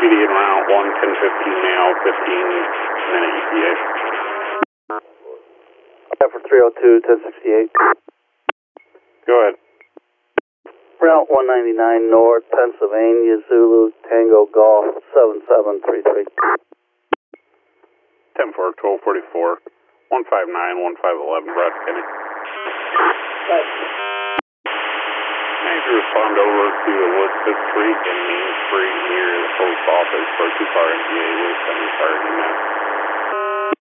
PD en route, 11015 now, 15-minute ETA. For 302, 1068. Go ahead. Route 199 North, Pennsylvania, Zulu, Tango, Golf, 7733. 10-4, 1244, 159, 1511, Brad Kenny. Need to respond over to Elizabeth Street and Main Street near the post office for a 2-car MPA with 7-car EMS.